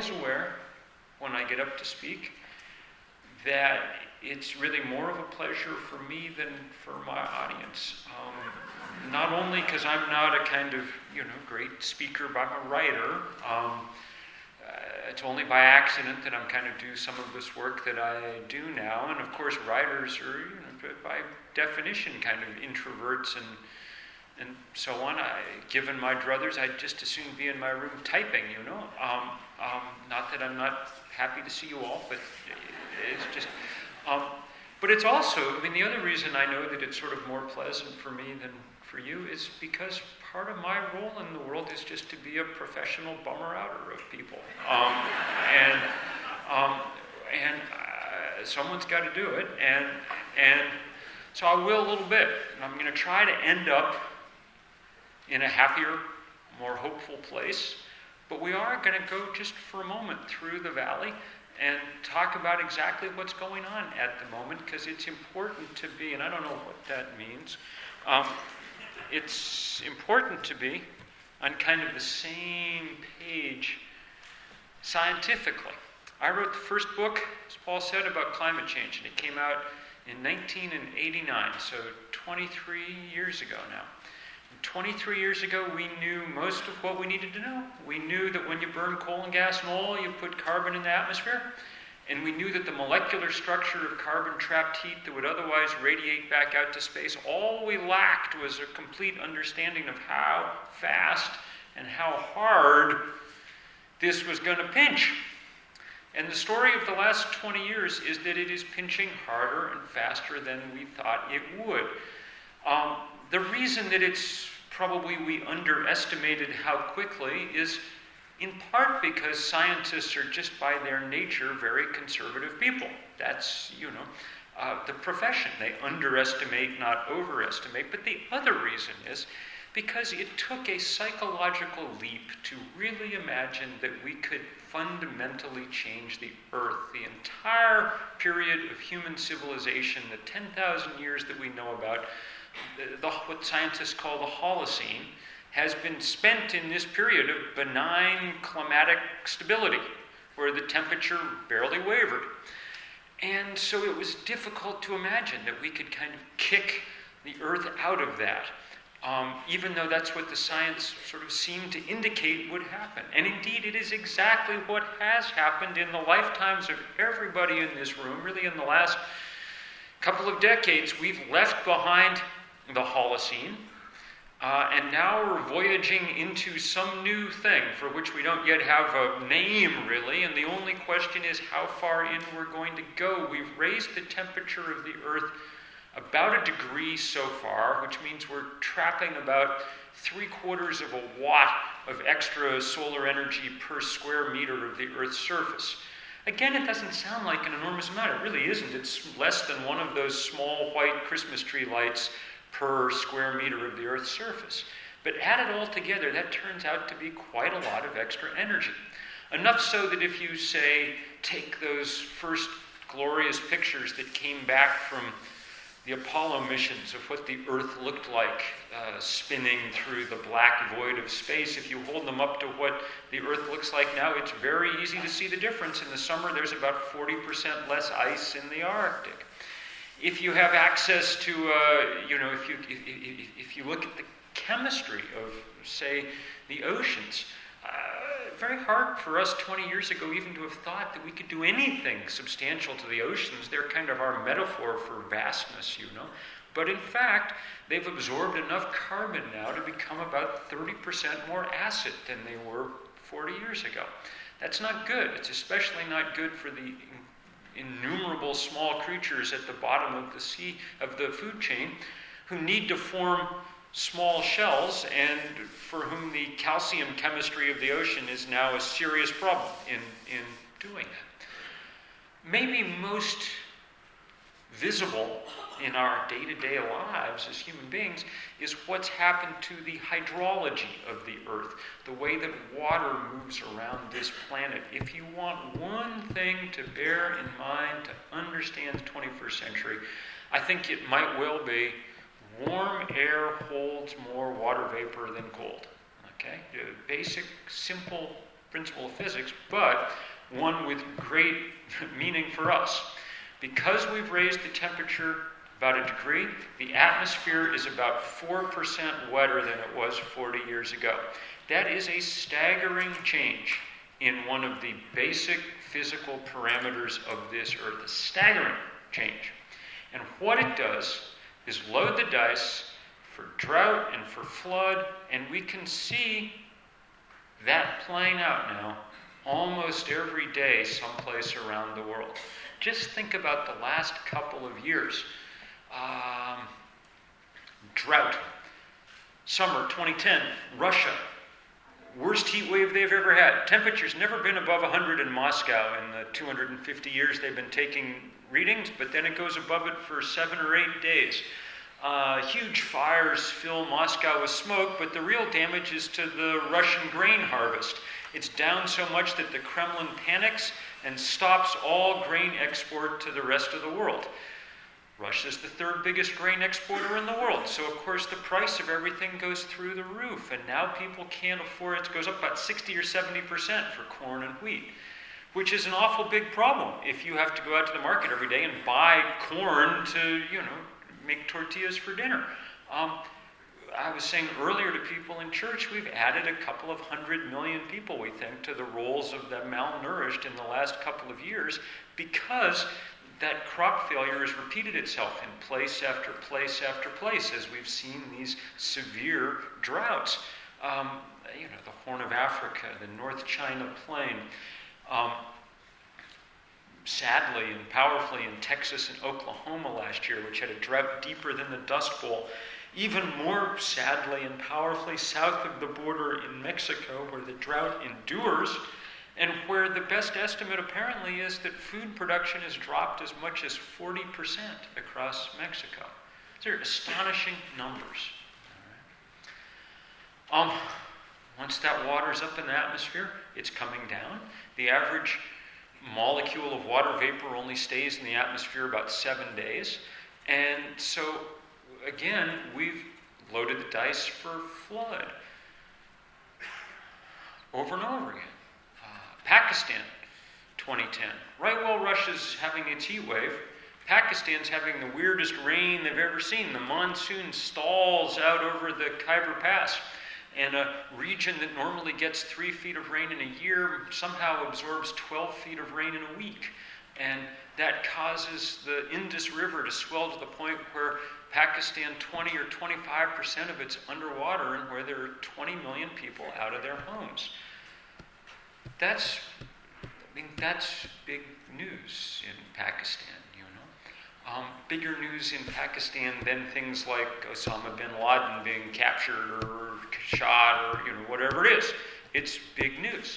always aware when I get up to speak that it's really more of a pleasure for me than for my audience. Not only because I'm not a kind of, great speaker, but I'm a writer. It's only by accident that I'm kind of do some of this work that I do now. And of course, writers are, by definition, kind of introverts and so on. Given my druthers, I'd just as soon be in my room typing, Not that I'm not happy to see you all, but it's just... but it's also, the other reason I know that it's sort of more pleasant for me than for you is because part of my role in the world is just to be a professional bummer-outer of people. Someone's got to do it, and so I will a little bit. I'm going to try to end up in a happier, more hopeful place, but we are going to go just for a moment through the valley and talk about exactly what's going on at the moment, because it's important to be, and I don't know what that means, it's important to be on kind of the same page scientifically. I wrote the first book, as Paul said, about climate change, and it came out in 1989, so 23 years ago now. 23 years ago, we knew most of what we needed to know. We knew that when you burn coal and gas and oil, you put carbon in the atmosphere. And we knew that the molecular structure of carbon-trapped heat that would otherwise radiate back out to space, all we lacked was a complete understanding of how fast and how hard this was going to pinch. And the story of the last 20 years is that it is pinching harder and faster than we thought it would. The reason that it's probably we underestimated how quickly is in part because scientists are just by their nature very conservative people. That's, the profession. They underestimate, not overestimate. But the other reason is because it took a psychological leap to really imagine that we could fundamentally change the Earth. The entire period of human civilization, the 10,000 years that we know about, what scientists call the Holocene, has been spent in this period of benign climatic stability, where the temperature barely wavered. And so it was difficult to imagine that we could kind of kick the Earth out of that, even though that's what the science sort of seemed to indicate would happen. And indeed, it is exactly what has happened in the lifetimes of everybody in this room. Really, in the last couple of decades, we've left behind the Holocene, and now we're voyaging into some new thing for which we don't yet have a name, really, and the only question is how far in we're going to go. We've raised the temperature of the Earth about 1 degree so far, which means we're trapping about 3/4 of a watt of extra solar energy per square meter of the Earth's surface. Again, it doesn't sound like an enormous amount. It really isn't. It's less than one of those small white Christmas tree lights per square meter of the Earth's surface. But add it all together, that turns out to be quite a lot of extra energy. Enough so that if you, say, take those first glorious pictures that came back from the Apollo missions of what the Earth looked like spinning through the black void of space, if you hold them up to what the Earth looks like now, it's very easy to see the difference. In the summer, there's about 40% less ice in the Arctic. If you have access to, if you look at the chemistry of, say, the oceans, very hard for us 20 years ago even to have thought that we could do anything substantial to the oceans. They're kind of our metaphor for vastness, But in fact, they've absorbed enough carbon now to become about 30% more acid than they were 40 years ago. That's not good. It's especially not good for the innumerable small creatures at the bottom of the sea, of the food chain, who need to form small shells, and for whom the calcium chemistry of the ocean is now a serious problem in doing that. Maybe most visible in our day-to-day lives as human beings is what's happened to the hydrology of the Earth, the way that water moves around this planet. If you want one thing to bear in mind to understand the 21st century, I think it might well be warm air holds more water vapor than cold. Okay? A basic, simple principle of physics, but one with great meaning for us. Because we've raised the temperature about a degree, the atmosphere is about 4% wetter than it was 40 years ago. That is a staggering change in one of the basic physical parameters of this Earth. A staggering change. And what it does is load the dice for drought and for flood, and we can see that playing out now almost every day someplace around the world. Just think about the last couple of years. Drought. Summer 2010, Russia. Worst heat wave they've ever had. Temperature's never been above 100 in Moscow in the 250 years they've been taking readings, but then it goes above it for 7 or 8 days. Huge fires fill Moscow with smoke, but the real damage is to the Russian grain harvest. It's down so much that the Kremlin panics and stops all grain export to the rest of the world. Russia's the third biggest grain exporter in the world, so of course the price of everything goes through the roof, and now people can't afford it. It goes up about 60 or 70% for corn and wheat, which is an awful big problem if you have to go out to the market every day and buy corn to, make tortillas for dinner. I was saying earlier to people in church, we've added a couple of 100 million people, we think, to the rolls of the malnourished in the last couple of years because that crop failure has repeated itself in place after place after place as we've seen these severe droughts. The Horn of Africa, the North China Plain. Sadly and powerfully in Texas and Oklahoma last year, which had a drought deeper than the Dust Bowl. Even more sadly and powerfully south of the border in Mexico, where the drought endures, and where the best estimate apparently is that food production has dropped as much as 40% across Mexico. These are astonishing numbers. All right. Once that water's up in the atmosphere, it's coming down. The average molecule of water vapor only stays in the atmosphere about 7 days. And so, again, we've loaded the dice for flood. Over and over again. Pakistan, 2010. Right while Russia's having its heat wave, Pakistan's having the weirdest rain they've ever seen. The monsoon stalls out over the Khyber Pass, and a region that normally gets 3 feet of rain in a year somehow absorbs 12 feet of rain in a week. And that causes the Indus River to swell to the point where Pakistan, 20 or 25% of it's underwater, and where there are 20 million people out of their homes. That's big news in Pakistan, Bigger news in Pakistan than things like Osama bin Laden being captured or shot or, whatever it is. It's big news.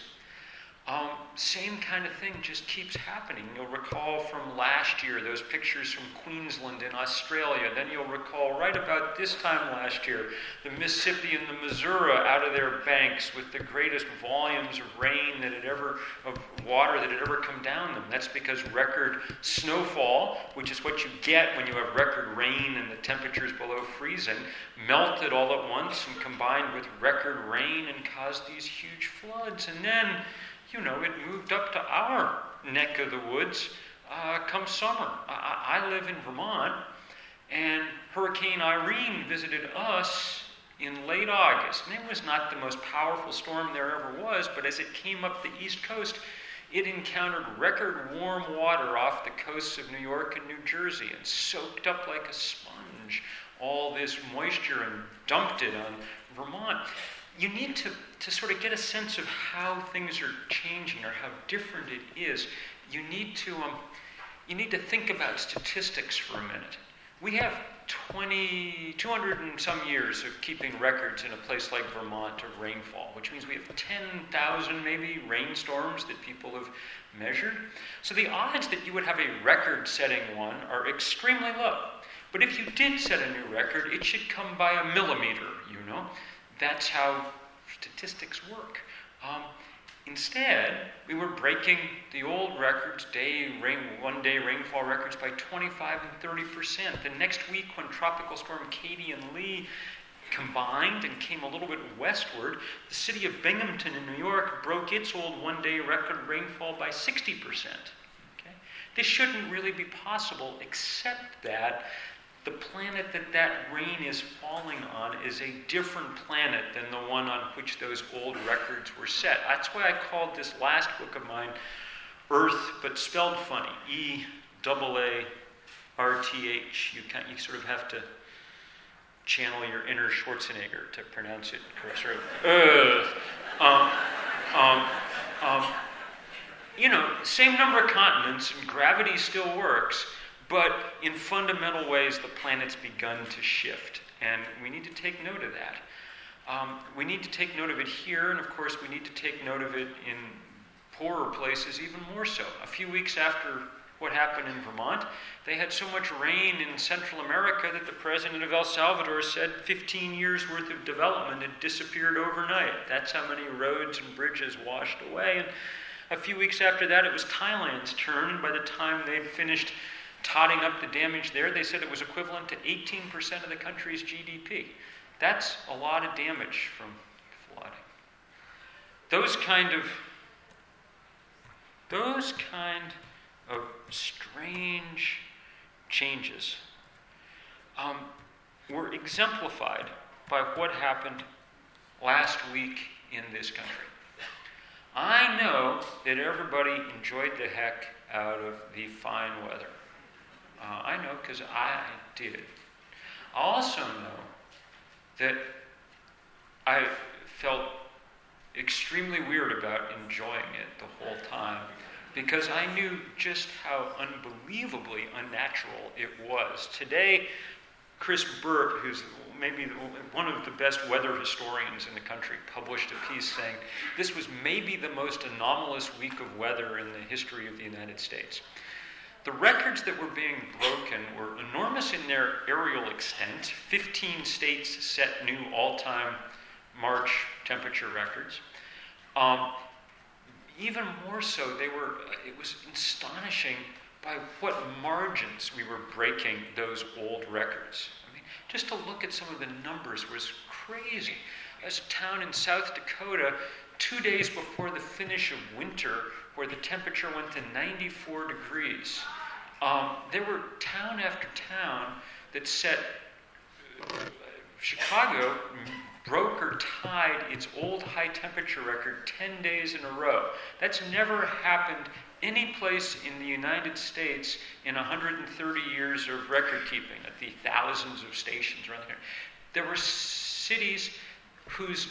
Same kind of thing just keeps happening. You'll recall from last year those pictures from Queensland and Australia. Then you'll recall right about this time last year, the Mississippi and the Missouri out of their banks with the greatest volumes of rain of water that had ever come down them. That's because record snowfall, which is what you get when you have record rain and the temperatures below freezing, melted all at once and combined with record rain and caused these huge floods. And then it moved up to our neck of the woods come summer. I live in Vermont, and Hurricane Irene visited us in late August. And it was not the most powerful storm there ever was, but as it came up the East Coast, it encountered record warm water off the coasts of New York and New Jersey and soaked up like a sponge all this moisture and dumped it on Vermont. You need to sort of get a sense of how things are changing or how different it is. You need to think about statistics for a minute. We have 200 and some years of keeping records in a place like Vermont of rainfall, which means we have 10,000 maybe rainstorms that people have measured. So the odds that you would have a record-setting one are extremely low. But if you did set a new record, it should come by a millimeter, That's how statistics work. Instead, we were breaking the old records, one-day rainfall records by 25 and 30%. The next week, when Tropical Storm Katie and Lee combined and came a little bit westward, the city of Binghamton in New York broke its old one-day record rainfall by 60%. Okay? This shouldn't really be possible, except that the planet that rain is falling on is a different planet than the one on which those old records were set. That's why I called this last book of mine Earth, but spelled funny. E-double-A-R-T-H. You sort of have to channel your inner Schwarzenegger to pronounce it correct. Sort of, Earth. Same number of continents, and gravity still works, but in fundamental ways, the planet's begun to shift, and we need to take note of that. We need to take note of it here, and of course, we need to take note of it in poorer places even more so. A few weeks after what happened in Vermont, they had so much rain in Central America that the president of El Salvador said 15 years worth of development had disappeared overnight. That's how many roads and bridges washed away. And a few weeks after that, it was Thailand's turn, and by the time they'd finished totting up the damage there, they said it was equivalent to 18% of the country's GDP. That's a lot of damage from flooding. Those kind of strange changes were exemplified by what happened last week in this country. I know that everybody enjoyed the heck out of the fine weather. I know because I did. I also know that I felt extremely weird about enjoying it the whole time because I knew just how unbelievably unnatural it was. Today, Chris Burt, who's maybe one of the best weather historians in the country, published a piece saying this was maybe the most anomalous week of weather in the history of the United States. The records that were being broken were enormous in their aerial extent. 15 states set new all-time March temperature records. Even more so, it was astonishing by what margins we were breaking those old records. I mean, just to look at some of the numbers was crazy. There's a town in South Dakota, 2 days before the finish of winter, where the temperature went to 94 degrees. There were town after town that set Chicago broke or tied its old high temperature record 10 days in a row. That's never happened any place in the United States in 130 years of record keeping at the thousands of stations around here. There were cities whose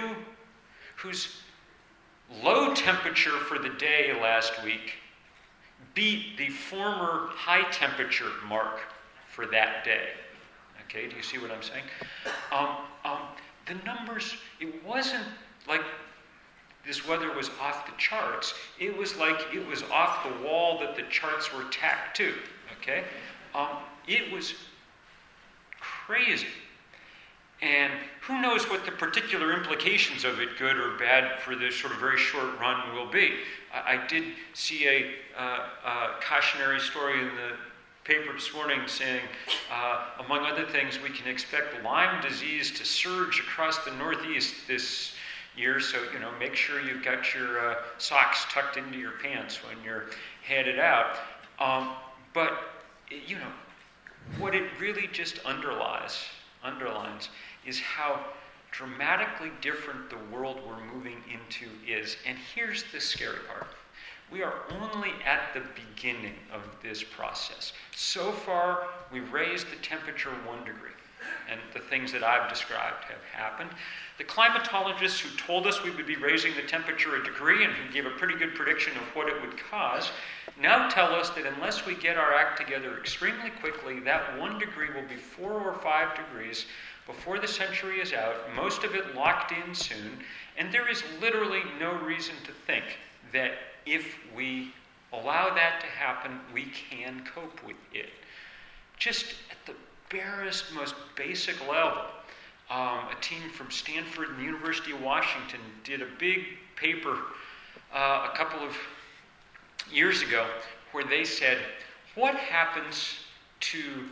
low temperature for the day last week beat the former high temperature mark for that day. Okay, do you see what I'm saying? The numbers, it wasn't like this weather was off the charts. It was like it was off the wall that the charts were tacked to. Okay? It was crazy. And who knows what the particular implications of it, good or bad, for this sort of very short run will be. I did see a cautionary story in the paper this morning saying, among other things, we can expect Lyme disease to surge across the Northeast this year, so make sure you've got your socks tucked into your pants when you're headed out. But what it really just underlines is how dramatically different the world we're moving into is. And here's the scary part. We are only at the beginning of this process. So far, we've raised the temperature 1 degree, and the things that I've described have happened. The climatologists who told us we would be raising the temperature 1 degree and who gave a pretty good prediction of what it would cause now tell us that unless we get our act together extremely quickly, that 1 degree will be 4 or 5 degrees before the century is out, most of it locked in soon, and there is literally no reason to think that if we allow that to happen, we can cope with it. Just at the barest, most basic level, a team from Stanford and the University of Washington did a big paper a couple of years ago where they said, what happens to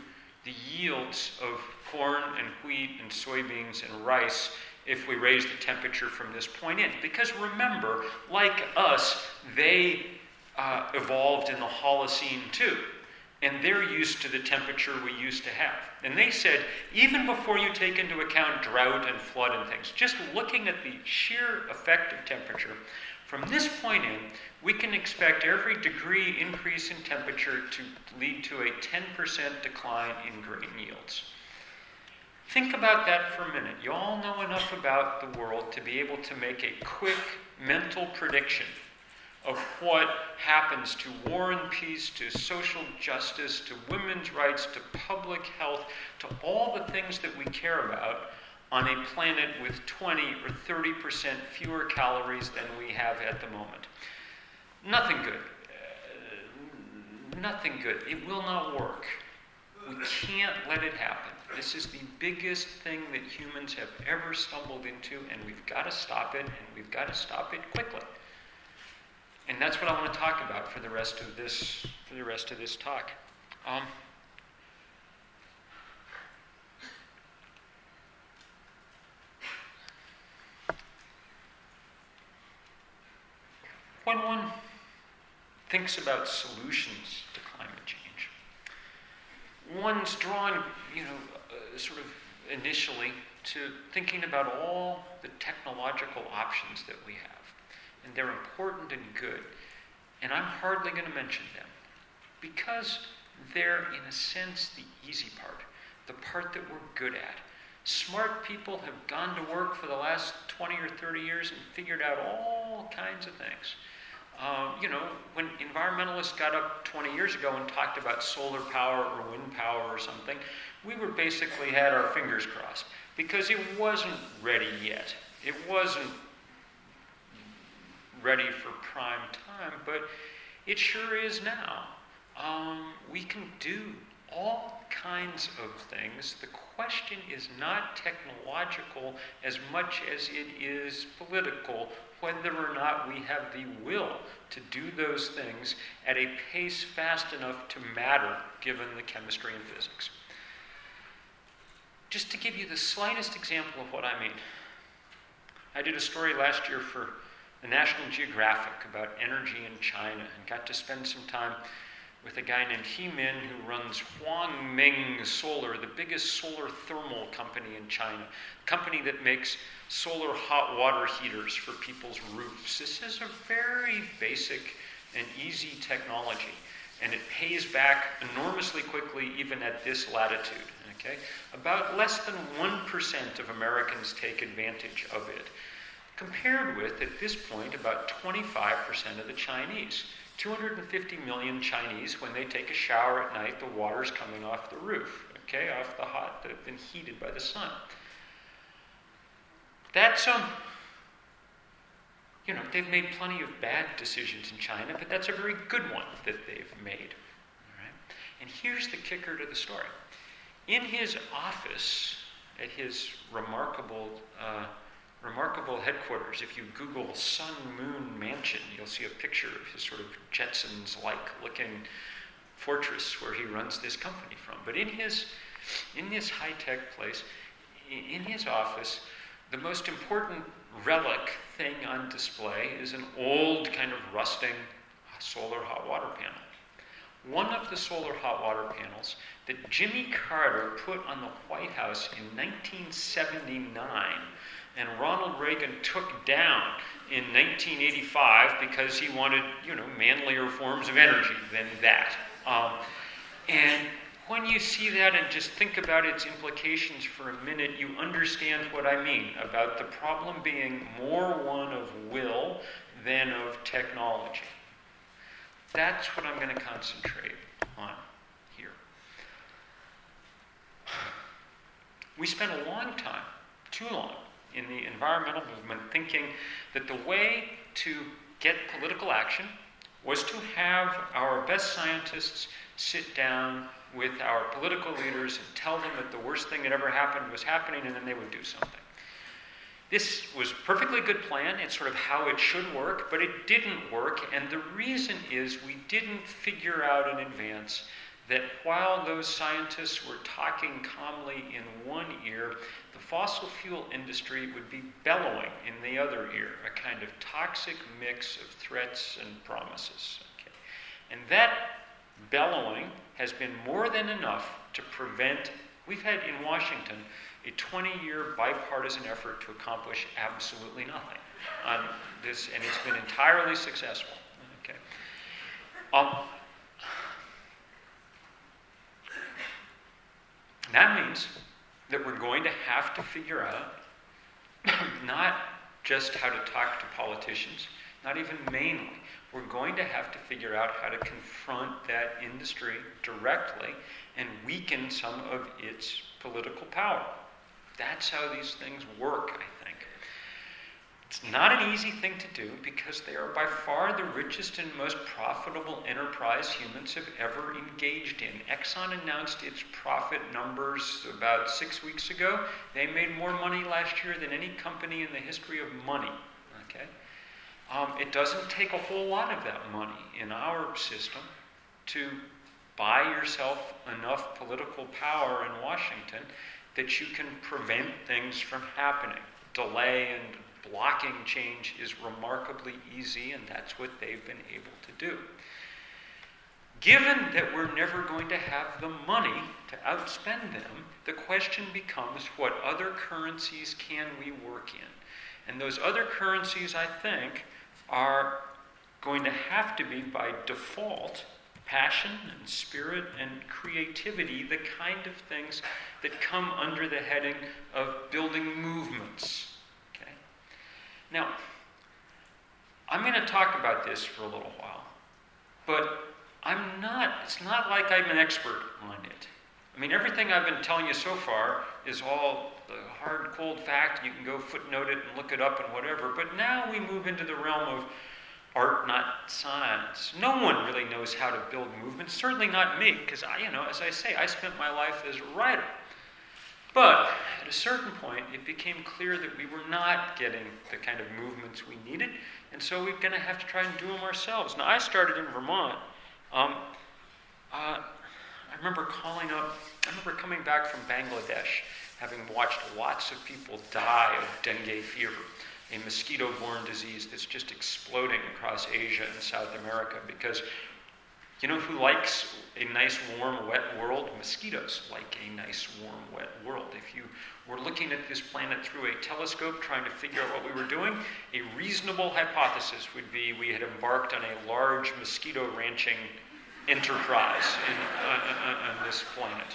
the yields of corn and wheat and soybeans and rice if we raise the temperature from this point in. Because remember, like us, they evolved in the Holocene too. And they're used to the temperature we used to have. And they said, even before you take into account drought and flood and things, just looking at the sheer effect of temperature, from this point in, we can expect every degree increase in temperature to lead to a 10% decline in grain yields. Think about that for a minute. You all know enough about the world to be able to make a quick mental prediction of what happens to war and peace, to social justice, to women's rights, to public health, to all the things that we care about on a planet with 20 or 30% fewer calories than we have at the moment. Nothing good. Nothing good. It will not work. We can't let it happen. This is the biggest thing that humans have ever stumbled into, and we've got to stop it, and we've got to stop it quickly. And that's what I want to talk about for the rest of this talk. When one thinks about solutions to climate change, one's drawn, sort of initially to thinking about all the technological options that we have. And they're important and good. And I'm hardly going to mention them because they're, in a sense, the easy part, the part that we're good at. Smart people have gone to work for the last 20 or 30 years and figured out all kinds of things. When environmentalists got up 20 years ago and talked about solar power or wind power or something, we were basically had our fingers crossed because it wasn't ready yet. It wasn't ready for prime time, but it sure is now. We can do all kinds of things. The question is not technological as much as it is political, whether or not we have the will to do those things at a pace fast enough to matter, given the chemistry and physics. Just to give you the slightest example of what I mean, I did a story last year for the National Geographic about energy in China and got to spend some time with a guy named He Min who runs Huangming Solar, the biggest solar thermal company in China, a company that makes solar hot water heaters for people's roofs. This is a very basic and easy technology, and it pays back enormously quickly even at this latitude. Okay? About less than 1% of Americans take advantage of it, compared with, at this point, about 25% of the Chinese. 250 million Chinese, when they take a shower at night, the water's coming off the roof, okay, off the hot that have been heated by the sun. That's, they've made plenty of bad decisions in China, but that's a very good one that they've made. All right? And here's the kicker to the story. In his office, at his remarkable headquarters, if you Google Sun Moon Mansion, you'll see a picture of his sort of Jetsons-like looking fortress where he runs this company from. But in this high-tech place, in his office, the most important relic thing on display is an old kind of rusting solar hot water panel. One of the solar hot water panels that Jimmy Carter put on the White House in 1979 and Ronald Reagan took down in 1985 because he wanted, manlier forms of energy than that. And when you see that and just think about its implications for a minute, you understand what I mean about the problem being more one of will than of technology. That's what I'm going to concentrate on here. We spent a long time, too long, in the environmental movement thinking that the way to get political action was to have our best scientists sit down with our political leaders and tell them that the worst thing that ever happened was happening, and then they would do something. This was a perfectly good plan. It's sort of how it should work, but it didn't work, and the reason is we didn't figure out in advance that while those scientists were talking calmly in one ear, the fossil fuel industry would be bellowing in the other ear, a kind of toxic mix of threats and promises. Okay. And that bellowing has been more than enough to prevent, we've had in Washington a 20-year bipartisan effort to accomplish absolutely nothing on this, and it's been entirely successful. Okay. That means that we're going to have to figure out not just how to talk to politicians, not even mainly. We're going to have to figure out how to confront that industry directly and weaken some of its political power. That's how these things work, I think. It's not an easy thing to do because they are by far the richest and most profitable enterprise humans have ever engaged in. Exxon announced its profit numbers about 6 weeks ago. They made more money last year than any company in the history of money. Okay? It doesn't take a whole lot of that money in our system to buy yourself enough political power in Washington that you can prevent things from happening. Delay and blocking change is remarkably easy, and that's what they've been able to do. Given that we're never going to have the money to outspend them, the question becomes what other currencies can we work in? And those other currencies, I think, are going to have to be, by default, passion and spirit and creativity, the kind of things that come under the heading of building movements. Okay? Now, I'm going to talk about this for a little while, but it's not like I'm an expert on it. I mean, everything I've been telling you so far is all the hard, cold fact. You can go footnote it and look it up and whatever, but now we move into the realm of art, not science. No one really knows how to build movements, certainly not me, because as I say, I spent my life as a writer. But at a certain point, it became clear that we were not getting the kind of movements we needed, and so we're going to have to try and do them ourselves. Now, I started in Vermont. I remember coming back from Bangladesh, having watched lots of people die of dengue fever, a mosquito-borne disease that's just exploding across Asia and South America, because you know who likes a nice, warm, wet world? Mosquitoes like a nice, warm, wet world. If you were looking at this planet through a telescope trying to figure out what we were doing, a reasonable hypothesis would be we had embarked on a large mosquito ranching enterprise on this planet,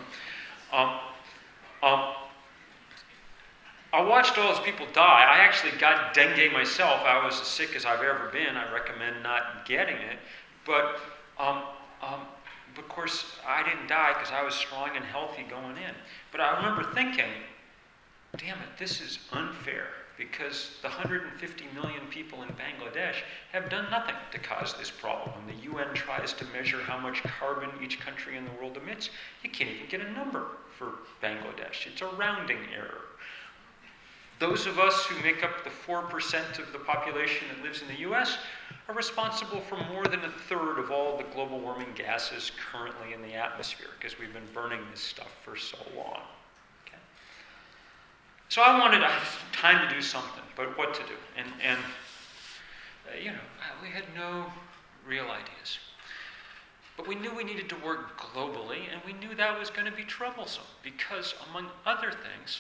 I watched all those people die. I actually got dengue myself. I was as sick as I've ever been. I recommend not getting it. But of course, I didn't die because I was strong and healthy going in. But I remember thinking, damn it, this is unfair, because the 150 million people in Bangladesh have done nothing to cause this problem. When the UN tries to measure how much carbon each country in the world emits, you can't even get a number for Bangladesh. It's a rounding error. Those of us who make up the 4% of the population that lives in the US are responsible for more than a third of all the global warming gases currently in the atmosphere, because we've been burning this stuff for so long. Okay? So I have time to do something, but what to do? And we had no real ideas. But we knew we needed to work globally, and we knew that was going to be troublesome, because among other things,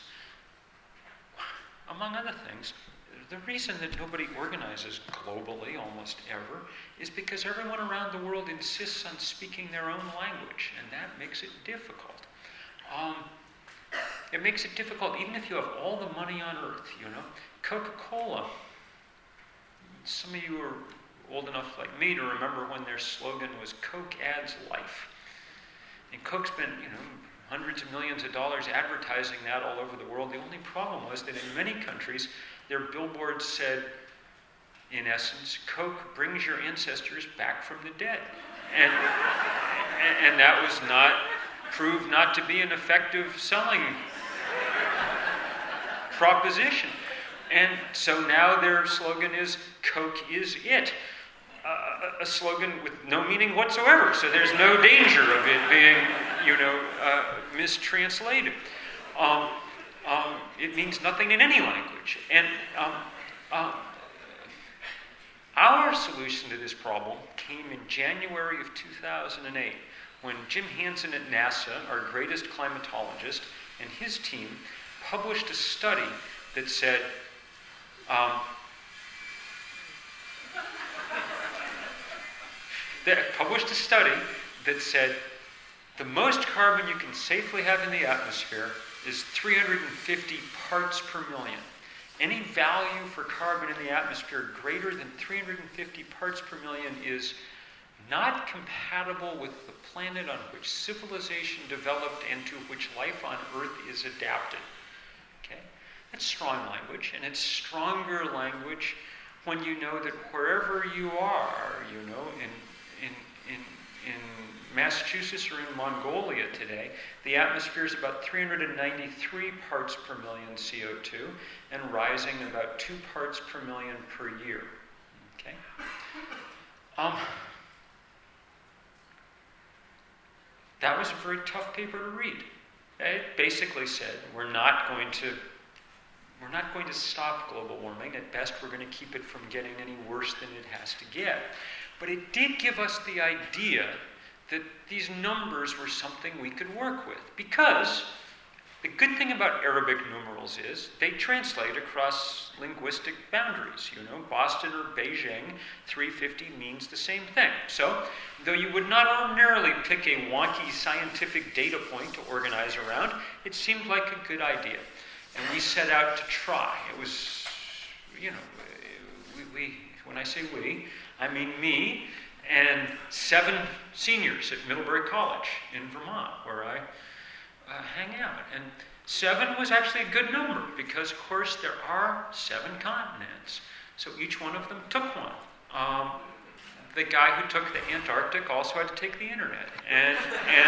the reason that nobody organizes globally almost ever is because everyone around the world insists on speaking their own language, and that makes it difficult. It makes it difficult even if you have all the money on earth, Coca-Cola. Some of you are old enough like me to remember when their slogan was "Coke adds life." And Coke's been, hundreds of millions of dollars advertising that all over the world. The only problem was that in many countries, their billboards said, in essence, Coke brings your ancestors back from the dead. And that was proved not to be an effective selling proposition. And so now their slogan is, Coke is it. a slogan with no meaning whatsoever, so there's no danger of it being, mistranslated. It means nothing in any language. And our solution to this problem came in January of 2008, when Jim Hansen at NASA, our greatest climatologist, and his team published a study that said, the most carbon you can safely have in the atmosphere is 350 parts per million. Any value for carbon in the atmosphere greater than 350 parts per million is not compatible with the planet on which civilization developed and to which life on Earth is adapted. Okay? That's strong language, and it's stronger language when you know that wherever you are, in Massachusetts or in Mongolia today, the atmosphere is about 393 parts per million CO2 and rising about 2 parts per million per year. Okay? That was a very tough paper to read. It basically said we're not going to stop global warming. At best, we're going to keep it from getting any worse than it has to get. But it did give us the idea that these numbers were something we could work with. Because the good thing about Arabic numerals is they translate across linguistic boundaries. Boston or Beijing, 350 means the same thing. So, though you would not ordinarily pick a wonky scientific data point to organize around, it seemed like a good idea. And we set out to try. It was, when I say we, I mean me and 7 seniors at Middlebury College in Vermont, where I hang out. And 7 was actually a good number because, of course, there are 7 continents. So each one of them took one. The guy who took the Antarctic also had to take the internet. And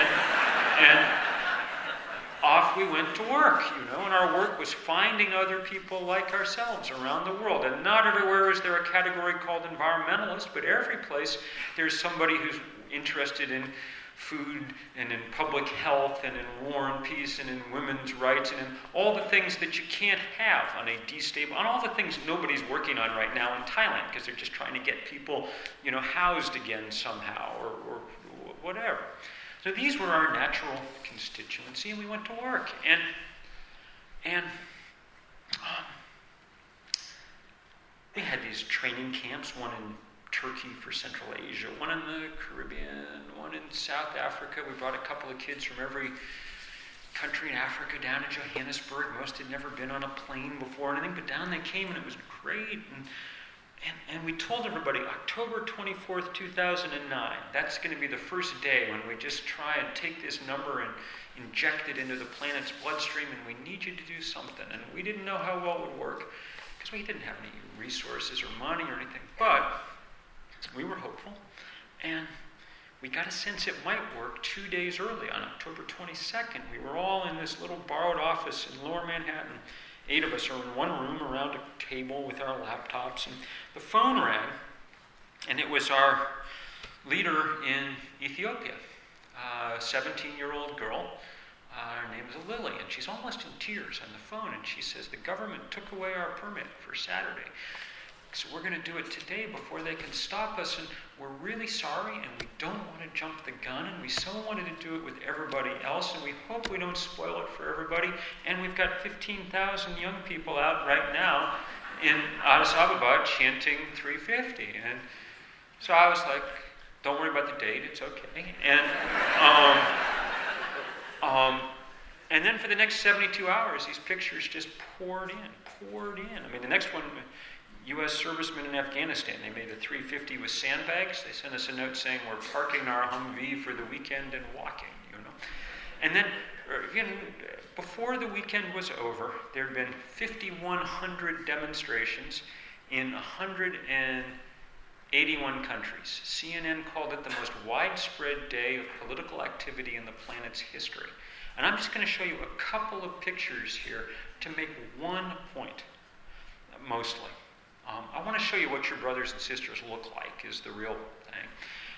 off we went to work, and our work was finding other people like ourselves around the world. And not everywhere is there a category called environmentalist, but every place there's somebody who's interested in food and in public health and in war and peace and in women's rights and in all the things that you can't have on all the things nobody's working on right now in Thailand because they're just trying to get people, housed again somehow or whatever. So these were our natural constituency, and we went to work. And we had these training camps, one in Turkey for Central Asia, one in the Caribbean, one in South Africa. We brought a couple of kids from every country in Africa down to Johannesburg. Most had never been on a plane before or anything, but down they came, and it was great. And we told everybody, October 24th, 2009, that's going to be the first day when we just try and take this number and inject it into the planet's bloodstream, and we need you to do something. And we didn't know how well it would work because we didn't have any resources or money or anything, but we were hopeful. And we got a sense it might work 2 days early. On October 22nd, we were all in this little borrowed office in Lower Manhattan. 8 of us are in one room around a table with our laptops, and the phone rang, and it was our leader in Ethiopia, a 17-year-old girl. Her name is Lily, and she's almost in tears on the phone, and she says, the government took away our permit for Saturday, so we're going to do it today before they can stop us, and we're really sorry, and we don't want to jump the gun, and we so wanted to do it with everybody else, and we hope we don't spoil it for everybody, and we've got 15,000 young people out right now in Addis Ababa chanting 350, and so I was like, don't worry about the date, it's okay, and then for the next 72 hours, these pictures just poured in. I mean, the next one, U.S. servicemen in Afghanistan, they made a 350 with sandbags. They sent us a note saying we're parking our Humvee for the weekend and walking, And then, before the weekend was over, there had been 5,100 demonstrations in 181 countries. CNN called it the most widespread day of political activity in the planet's history. And I'm just going to show you a couple of pictures here to make one point, mostly. I want to show you what your brothers and sisters look like is the real thing.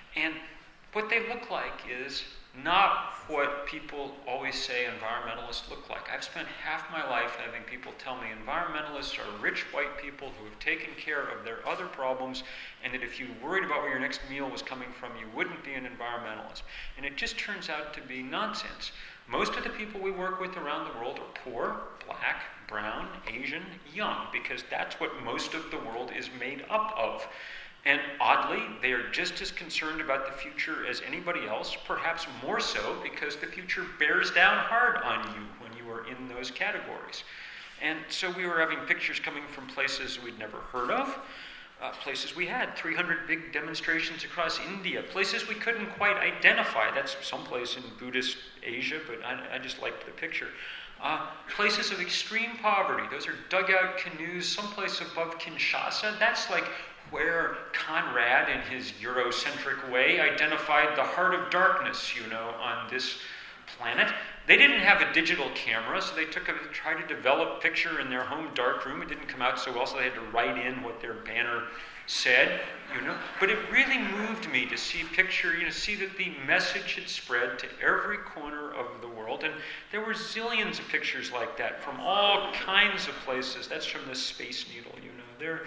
And what they look like is not what people always say environmentalists look like. I've spent half my life having people tell me environmentalists are rich white people who have taken care of their other problems, and that if you worried about where your next meal was coming from, you wouldn't be an environmentalist. And it just turns out to be nonsense. Most of the people we work with around the world are poor, black, brown, Asian, young, because that's what most of the world is made up of. And oddly, they are just as concerned about the future as anybody else, perhaps more so because the future bears down hard on you when you are in those categories. And so we were having pictures coming from places we'd never heard of, places we had 300 big demonstrations across India, places we couldn't quite identify. That's someplace in Buddhist Asia, but I just liked the picture. Places of extreme poverty. Those are dugout canoes someplace above Kinshasa. That's like where Conrad, in his Eurocentric way, identified the heart of darkness, on this planet. They didn't have a digital camera, so they tried to develop a picture in their home darkroom. It didn't come out so well, so they had to write in what their banner said, But it really moved me to see see that the message had spread to every corner of the world. And there were zillions of pictures like that from all kinds of places. That's from the Space Needle, They're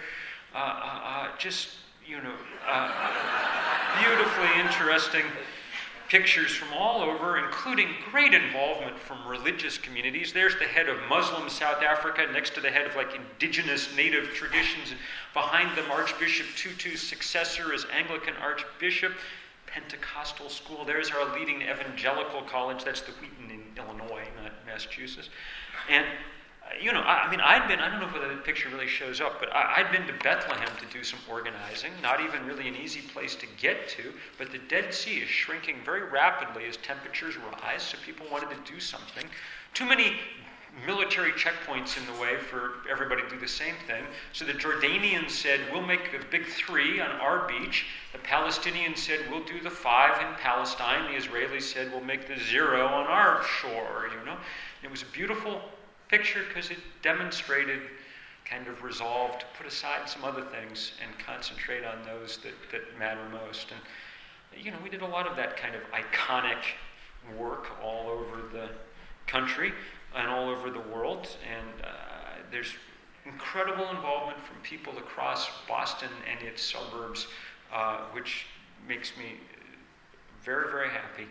beautifully interesting pictures from all over, including great involvement from religious communities. There's the head of Muslim South Africa next to the head of indigenous native traditions. Behind them, Archbishop Tutu's successor is Anglican Archbishop, Pentecostal school. There's our leading evangelical college. That's the Wheaton in Illinois, not Massachusetts. And I don't know whether the picture really shows up, but I'd been to Bethlehem to do some organizing, not even really an easy place to get to, but the Dead Sea is shrinking very rapidly as temperatures rise, so people wanted to do something. Too many military checkpoints in the way for everybody to do the same thing, so the Jordanians said, we'll make the big 3 on our beach. The Palestinians said, we'll do the 5 in Palestine. The Israelis said, we'll make the 0 on our shore, It was a beautiful picture because it demonstrated kind of resolve to put aside some other things and concentrate on those that matter most. And, we did a lot of that kind of iconic work all over the country and all over the world. And there's incredible involvement from people across Boston and its suburbs, which makes me very, very happy.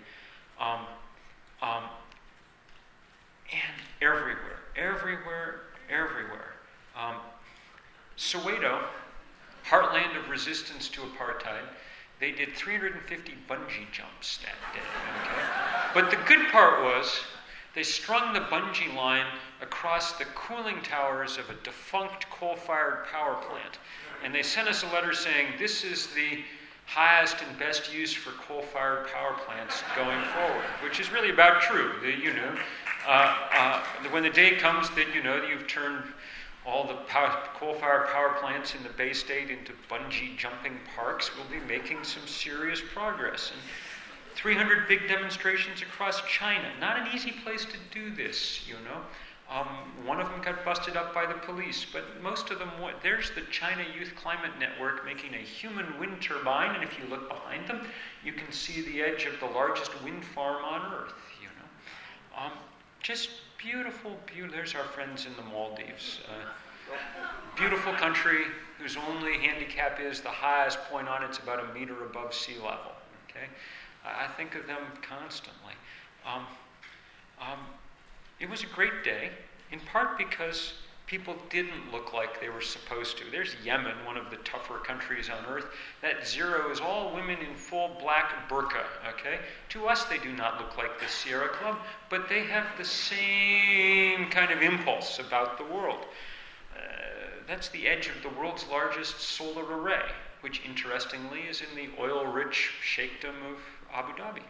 And everywhere. Soweto, heartland of resistance to apartheid, they did 350 bungee jumps that day. Okay? But the good part was they strung the bungee line across the cooling towers of a defunct coal-fired power plant. And they sent us a letter saying, this is the highest and best use for coal-fired power plants going forward, which is really about true. When the day comes that you've turned all the coal-fired power plants in the Bay State into bungee jumping parks, we'll be making some serious progress. And 300 big demonstrations across China. Not an easy place to do this, One of them got busted up by the police, but most of them, there's the China Youth Climate Network making a human wind turbine, and if you look behind them, you can see the edge of the largest wind farm on Earth, Just beautiful. There's our friends in the Maldives. Beautiful country whose only handicap is the highest point on it's about 1 meter above sea level. Okay, I think of them constantly. It was a great day, in part because people didn't look like they were supposed to. There's Yemen, one of the tougher countries on earth. That 0 is all women in full black burqa, okay? To us, they do not look like the Sierra Club, but they have the same kind of impulse about the world. That's the edge of the world's largest solar array, which, interestingly, is in the oil-rich Sheikhdom of Abu Dhabi.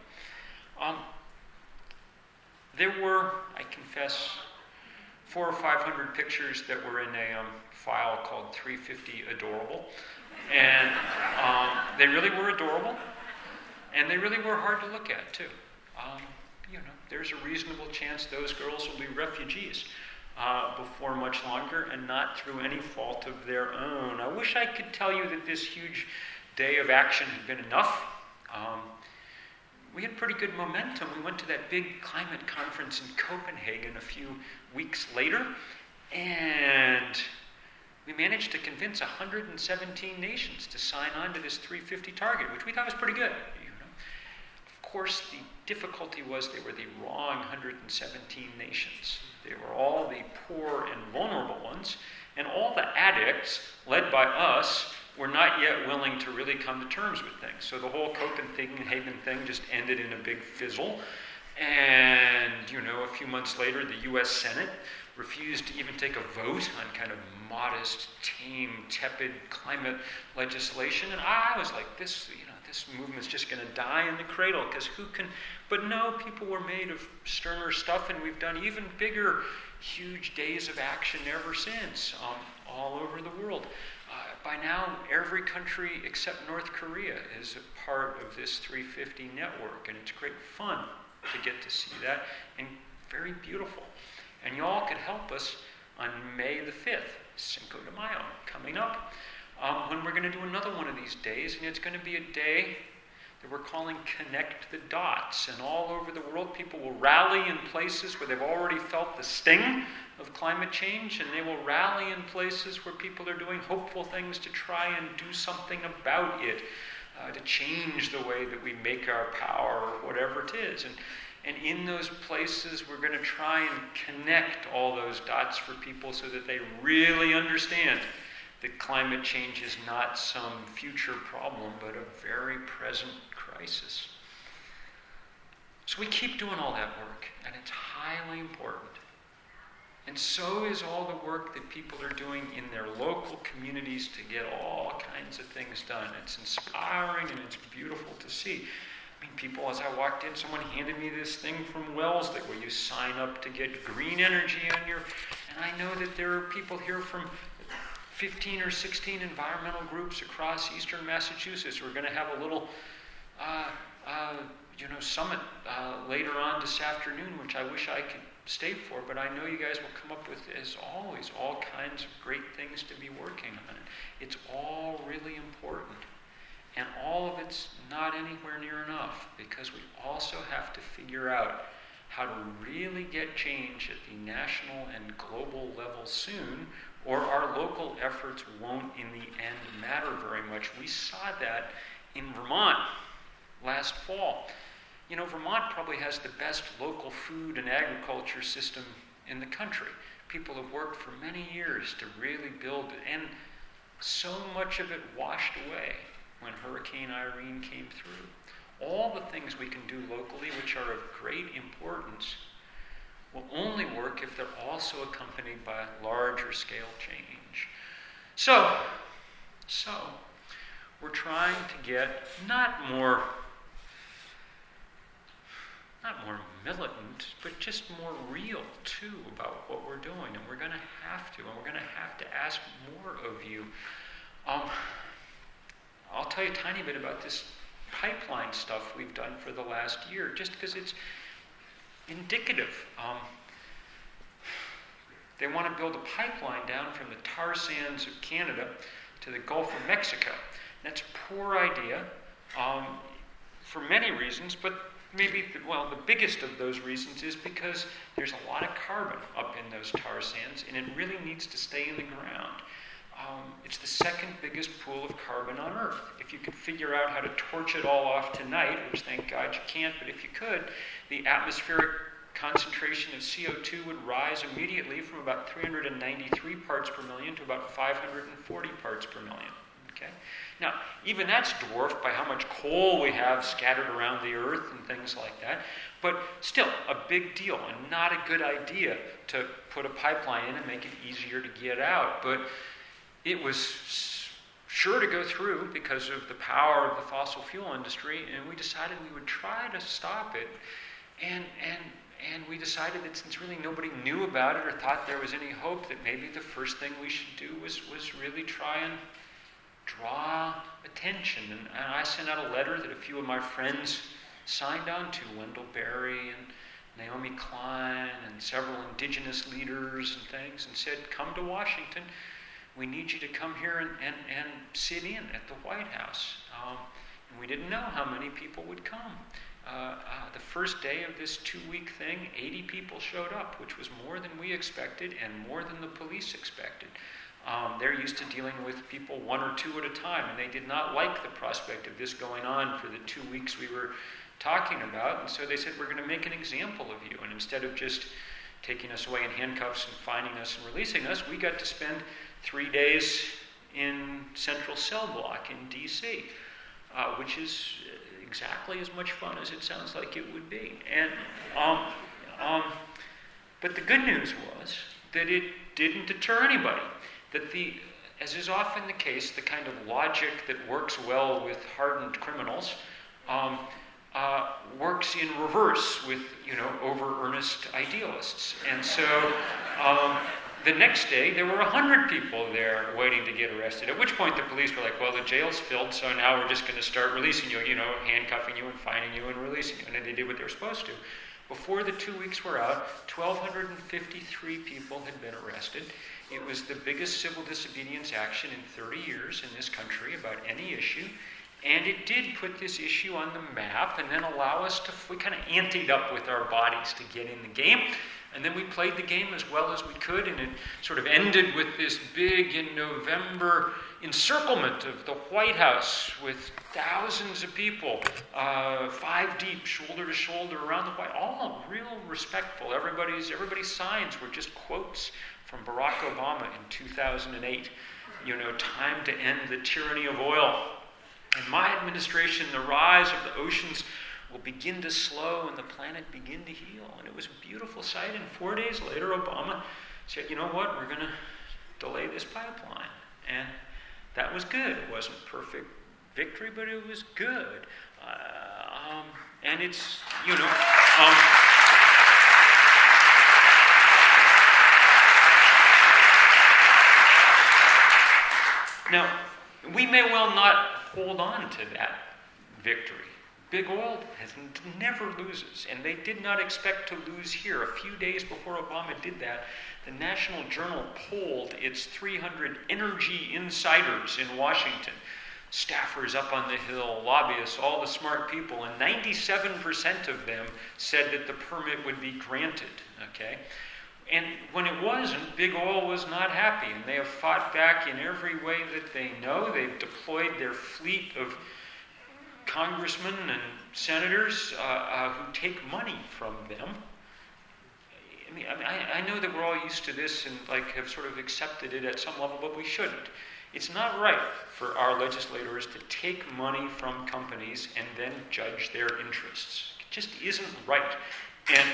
There were, I confess, 400 or 500 pictures that were in a file called 350 Adorable. And they really were adorable, and they really were hard to look at, too. There's a reasonable chance those girls will be refugees before much longer, and not through any fault of their own. I wish I could tell you that this huge day of action had been enough. we had pretty good momentum. We went to that big climate conference in Copenhagen a few weeks later, and we managed to convince 117 nations to sign on to this 350 target, which we thought was pretty good. Of course, the difficulty was they were the wrong 117 nations. They were all the poor and vulnerable ones, and all the addicts, led by us, were not yet willing to really come to terms with things. So the whole Copenhagen thing just ended in a big fizzle. And, a few months later, the U.S. Senate refused to even take a vote on kind of modest, tame, tepid climate legislation. And I was like, this movement's just going to die in the cradle, because who can... But no, people were made of sterner stuff, and we've done even bigger, huge days of action ever since, all over the world. By now, every country except North Korea is a part of this 350 network, and it's great fun to get to see that, and very beautiful. And you all could help us on May the 5th, Cinco de Mayo, coming up, when we're going to do another one of these days, and it's going to be a day that we're calling Connect the Dots. And all over the world, people will rally in places where they've already felt the sting of climate change, and they will rally in places where people are doing hopeful things to try and do something about it, to change the way that we make our power, or whatever it is. And in those places, we're going to try and connect all those dots for people so that they really understand that climate change is not some future problem, but a very present crisis. So we keep doing all that work, and it's highly important. And so is all the work that people are doing in their local communities to get all kinds of things done. It's inspiring and it's beautiful to see. I mean, people, as I walked in, someone handed me this thing from Wells that where you sign up to get green energy on your... And I know that there are people here from 15 or 16 environmental groups across eastern Massachusetts who are going to have a little summit later on this afternoon, which I wish I could stay for, but I know you guys will come up with, as always, all kinds of great things to be working on. It's all really important. And all of it's not anywhere near enough, because we also have to figure out how to really get change at the national and global level soon, or our local efforts won't in the end matter very much. We saw that in Vermont last fall. Vermont probably has the best local food and agriculture system in the country. People have worked for many years to really build it, and so much of it washed away when Hurricane Irene came through. All the things we can do locally, which are of great importance, will only work if they're also accompanied by larger scale change. So we're trying to get not more militant, but just more real too about what we're doing, and we're going to have to, and we're going to have to ask more of you. I'll tell you a tiny bit about this pipeline stuff we've done for the last year, just because it's indicative. They want to build a pipeline down from the tar sands of Canada to the Gulf of Mexico. That's a poor idea for many reasons, but maybe, the biggest of those reasons is because there's a lot of carbon up in those tar sands, and it really needs to stay in the ground. It's the second biggest pool of carbon on Earth. If you could figure out how to torch it all off tonight, which thank God you can't, but if you could, the atmospheric concentration of CO2 would rise immediately from about 393 parts per million to about 540 parts per million. Okay? Now, even that's dwarfed by how much coal we have scattered around the Earth and things like that. But still, a big deal, and not a good idea to put a pipeline in and make it easier to get out. But it was sure to go through because of the power of the fossil fuel industry, and we decided we would try to stop it. And we decided that since really nobody knew about it or thought there was any hope, that maybe the first thing we should do was really try and draw attention. And I sent out a letter that a few of my friends signed on to, Wendell Berry and Naomi Klein and several indigenous leaders and things, and said, come to Washington. We need you to come here and sit in at the White House. And we didn't know how many people would come. The first day of this 2-week thing, 80 people showed up, which was more than we expected and more than the police expected. They're used to dealing with people 1 or 2 at a time, and they did not like the prospect of this going on for the 2 weeks we were talking about. And so they said, we're going to make an example of you. And instead of just taking us away in handcuffs and fining us and releasing us, we got to spend 3 days in Central Cell Block in D.C., which is exactly as much fun as it sounds like it would be. And but the good news was that it didn't deter anybody. That as is often the case, the kind of logic that works well with hardened criminals works in reverse with, over-earnest idealists. And so the next day, there were 100 people there waiting to get arrested, at which point the police were like, well, the jail's filled, so now we're just going to start releasing you, handcuffing you and fining you and releasing you. And they did what they were supposed to. Before the 2 weeks were out, 1,253 people had been arrested. It was the biggest civil disobedience action in 30 years in this country about any issue. And it did put this issue on the map and then allow us we kind of anteed up with our bodies to get in the game. And then we played the game as well as we could, and it sort of ended with this big, in November, encirclement of the White House with thousands of people, 5 deep, shoulder to shoulder around the White House, all real respectful. Everybody's signs were just quotes from Barack Obama in 2008. Time to end the tyranny of oil. In my administration, the rise of the oceans will begin to slow and the planet begin to heal. And it was a beautiful sight. And 4 days later, Obama said, you know what, we're going to delay this pipeline. And that was good. It wasn't perfect victory, but it was good. And it's, now, we may well not hold on to that victory. Big Oil never loses, and they did not expect to lose here. A few days before Obama did that, the National Journal polled its 300 energy insiders in Washington, staffers up on the Hill, lobbyists, all the smart people, and 97% of them said that the permit would be granted, okay? And when it wasn't, Big Oil was not happy, and they have fought back in every way that they know. They've deployed their fleet of congressmen and senators who take money from them. I know that we're all used to this and have sort of accepted it at some level, but we shouldn't. It's not right for our legislators to take money from companies and then judge their interests. It just isn't right. And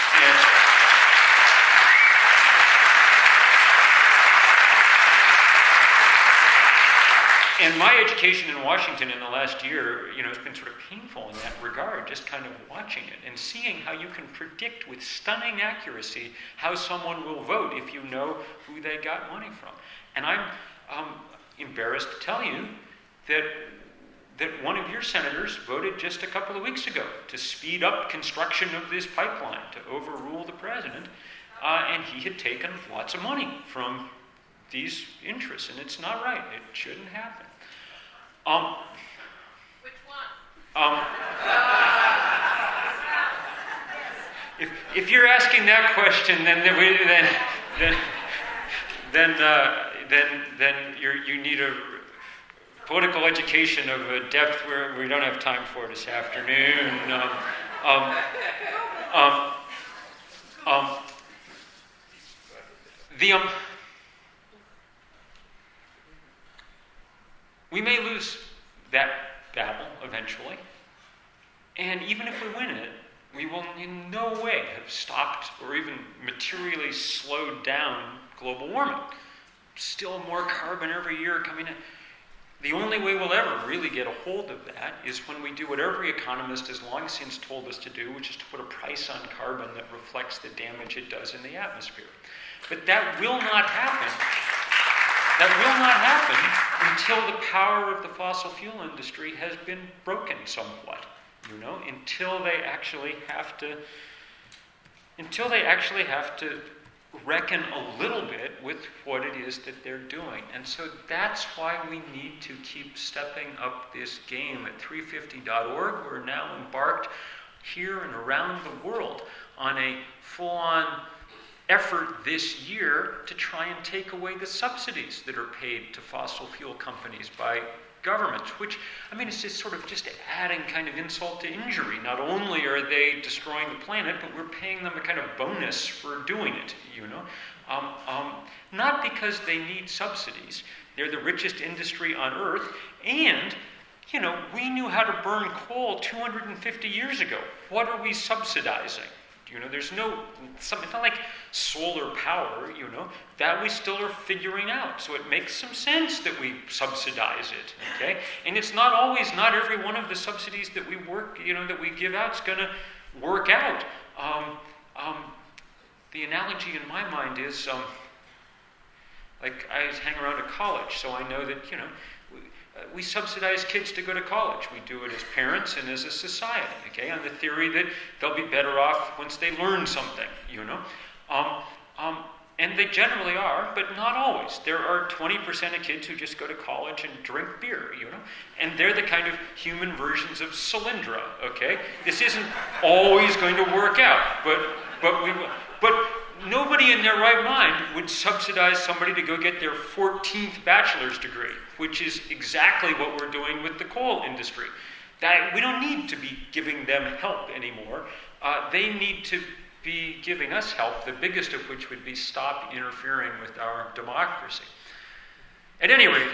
my education in Washington in the last year, has been sort of painful in that regard, just kind of watching it and seeing how you can predict with stunning accuracy how someone will vote if you know who they got money from. And I'm embarrassed to tell you that one of your senators voted just a couple of weeks ago to speed up construction of this pipeline, to overrule the president, and he had taken lots of money from these interests, and it's not right. It shouldn't happen. Which one? If you're asking that question, then you need a political education of a depth where we don't have time for this afternoon. We may lose that battle eventually, and even if we win it, we will in no way have stopped or even materially slowed down global warming. Still more carbon every year coming in. The only way we'll ever really get a hold of that is when we do what every economist has long since told us to do, which is to put a price on carbon that reflects the damage it does in the atmosphere. But that will not happen. That will not happen until the power of the fossil fuel industry has been broken somewhat, until they actually have to reckon a little bit with what it is that they're doing. And so that's why we need to keep stepping up this game at 350.org. We're now embarked here and around the world on a full-on effort this year to try and take away the subsidies that are paid to fossil fuel companies by governments, which, I mean, it's just sort of just adding kind of insult to injury. Not only are they destroying the planet, but we're paying them a kind of bonus for doing it, you know. Not because they need subsidies. They're the richest industry on Earth, and, you know, we knew how to burn coal 250 years ago. What are we subsidizing? You know, there's no, it's not like solar power, you know, that we still are figuring out. So it makes some sense that we subsidize it, okay? And it's not always, not every one of the subsidies that we that we give out is going to work out. The analogy in my mind is, like I hang around a college, so I know that, you know, we subsidize kids to go to college. We do it as parents and as a society, okay, on the theory that they'll be better off once they learn something, you know. And they generally are, but not always. There are 20% of kids who just go to college and drink beer, you know, and they're the kind of human versions of Solyndra, okay? This isn't always going to work out, but nobody in their right mind would subsidize somebody to go get their 14th bachelor's degree, which is exactly what we're doing with the coal industry. That we don't need to be giving them help anymore. They need to be giving us help, the biggest of which would be stop interfering with our democracy. At any rate,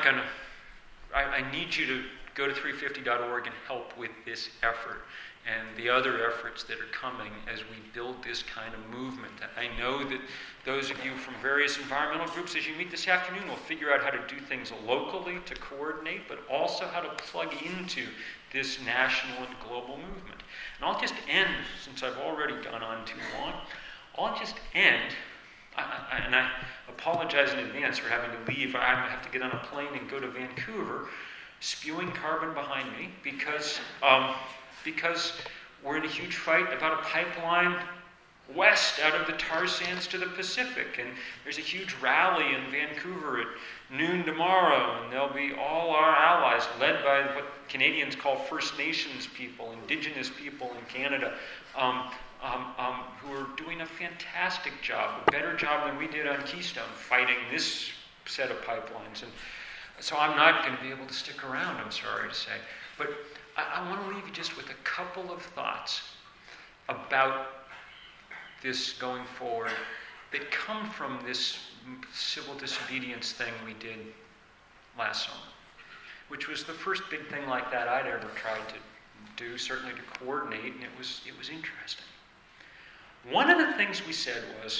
I need you to go to 350.org and help with this effort and the other efforts that are coming as we build this kind of movement. I know that those of you from various environmental groups, as you meet this afternoon, will figure out how to do things locally to coordinate, but also how to plug into this national and global movement. And I'll just end, since I've already gone on too long, I'll just end, and I apologize in advance for having to leave. I have to get on a plane and go to Vancouver, spewing carbon behind me, because we're in a huge fight about a pipeline west out of the tar sands to the Pacific. And there's a huge rally in Vancouver at noon tomorrow, and there'll be all our allies, led by what Canadians call First Nations people, Indigenous people in Canada, who are doing a fantastic job, a better job than we did on Keystone, fighting this set of pipelines. And so I'm not going to be able to stick around, I'm sorry to say. But I want to leave you just with a couple of thoughts about this going forward that come from this civil disobedience thing we did last summer, which was the first big thing like that I'd ever tried to do, certainly to coordinate, and it was interesting. One of the things we said was,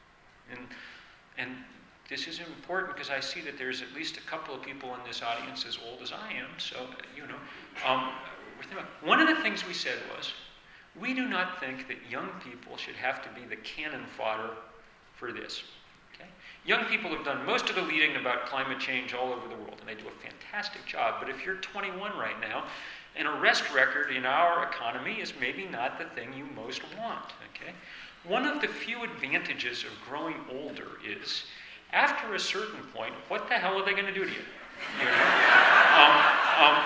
and this is important because I see that there's at least a couple of people in this audience as old as I am, so, you know, one of the things we said was, we do not think that young people should have to be the cannon fodder for this. Okay? Young people have done most of the leading about climate change all over the world, and they do a fantastic job. But if you're 21 right now, an arrest record in our economy is maybe not the thing you most want. Okay? One of the few advantages of growing older is, after a certain point, what the hell are they going to do to you? You know?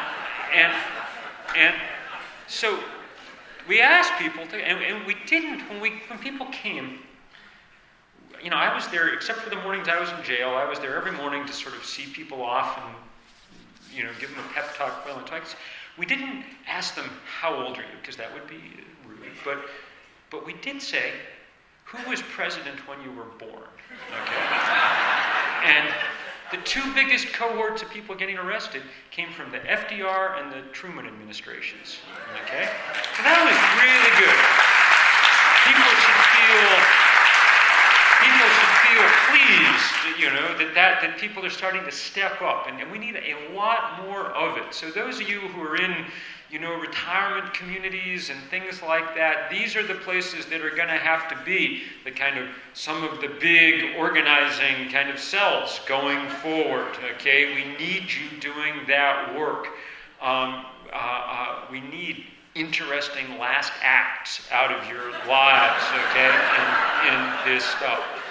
And so we asked people to, and we didn't, when people came, you know, I was there, except for the mornings I was in jail, I was there every morning to sort of see people off and, you know, give them a pep talk. We didn't ask them, how old are you? Because that would be rude. But we did say, who was president when you were born? Okay? And the two biggest cohorts of people getting arrested came from the FDR and the Truman administrations. Okay? So that was really good. People should feel pleased, you know, that people are starting to step up, and we need a lot more of it. So those of you who are in, you know, retirement communities and things like that, these are the places that are going to have to be the kind of, some of the big organizing kind of cells going forward, okay? We need you doing that work. We need interesting last acts out of your lives, okay, in this stuff.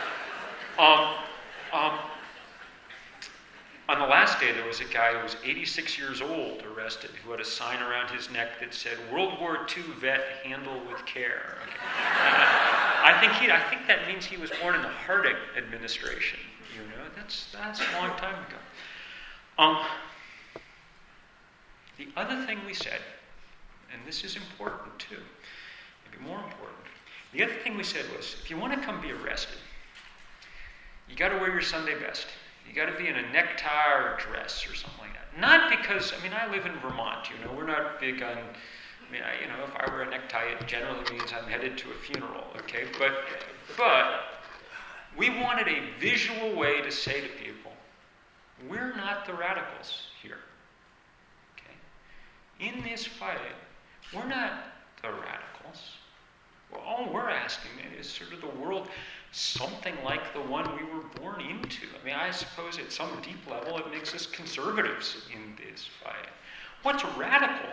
On the last day, there was a guy who was 86 years old arrested who had a sign around his neck that said, "World War II vet, handle with care." Okay. I think that means he was born in the Harding administration. You know, that's a long time ago. The other thing we said, and this is important too, maybe more important. The other thing we said was, if you want to come be arrested, you got to wear your Sunday best. You got to be in a necktie or a dress or something like that. Not because, I live in Vermont, we're not big on, if I wear a necktie, it generally means I'm headed to a funeral, okay? But we wanted a visual way to say to people, we're not the radicals here, okay? In this fight, we're not the radicals. Well, all we're asking is sort of the world something like the one we were born into. I suppose at some deep level it makes us conservatives in this fight. What's radical?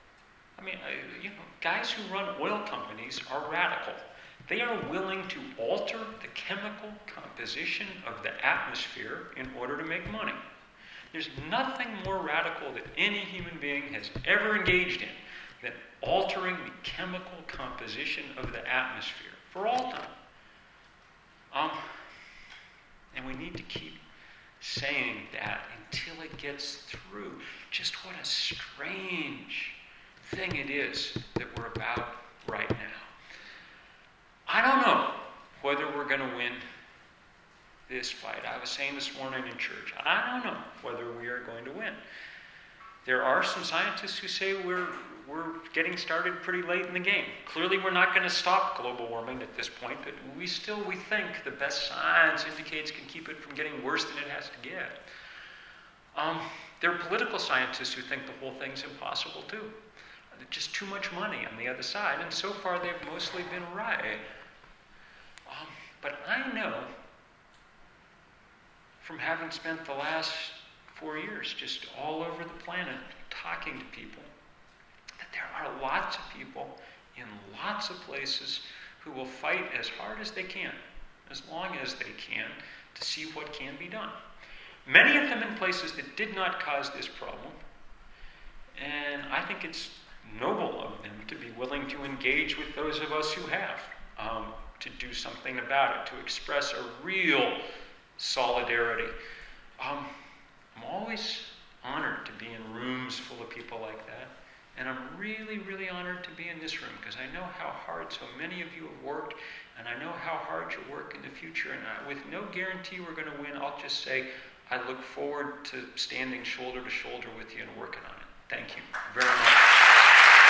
Guys who run oil companies are radical. They are willing to alter the chemical composition of the atmosphere in order to make money. There's nothing more radical that any human being has ever engaged in than altering the chemical composition of the atmosphere for all time. And we need to keep saying that until it gets through just what a strange thing it is that we're about right now. I don't know whether we're going to win this fight. I was saying this morning in church, I don't know whether we are going to win. There are some scientists who say we're getting started pretty late in the game. Clearly, we're not going to stop global warming at this point, but we think the best science indicates can keep it from getting worse than it has to get. There are political scientists who think the whole thing's impossible too. There's just too much money on the other side, and so far they've mostly been right. But I know, from having spent the last 4 years just all over the planet talking to people, that there are lots of people in lots of places who will fight as hard as they can, as long as they can, to see what can be done. Many of them in places that did not cause this problem, and I think it's noble of them to be willing to engage with those of us who have, to do something about it, to express a real solidarity. I'm always honored to be in rooms full of people like that. And I'm really, really honored to be in this room because I know how hard so many of you have worked, and I know how hard you'll work in the future. And with no guarantee we're going to win, I'll just say I look forward to standing shoulder to shoulder with you and working on it. Thank you very much.